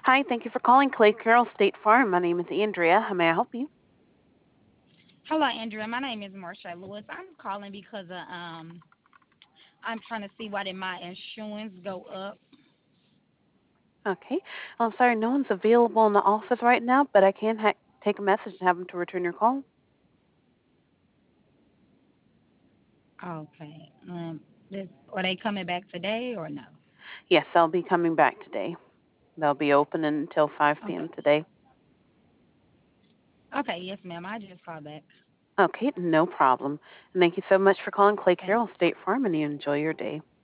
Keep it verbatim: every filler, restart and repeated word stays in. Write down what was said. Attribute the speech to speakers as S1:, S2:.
S1: Hi, thank you for calling Clay Carroll State Farm. My name is Andrea. How may I help you?
S2: Hello, Andrea. My name is Marsha Lewis. I'm calling because of, um I'm trying to see why did my insurance go up.
S1: Okay. I'm sorry, no one's available in the office right now, but I can ha- take a message and have them to return your call.
S2: Okay. Um, this, are they coming back today or no?
S1: Yes, I'll be coming back today. They'll be open until five p m
S2: Okay.
S1: today.
S2: Okay. Yes, ma'am. I just called back.
S1: Okay, no problem. And thank you so much for calling Clay
S2: Thank
S1: Carroll State Farm, and you enjoy your day.